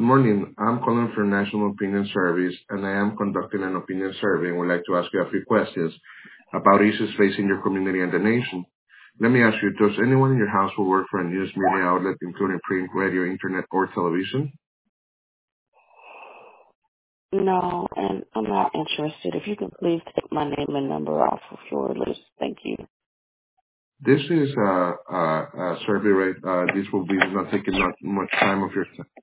morning. I'm calling from National Opinion Service, and I am conducting an opinion survey and would like to ask you a few questions about issues facing your community and the nation. Let me ask you, does anyone in your household work for a news media outlet, including print, radio, internet, or television? No, and I'm not interested. If you can please take my name and number off of your list. Thank you. This is a survey, right? This will be not taking not much time of your time.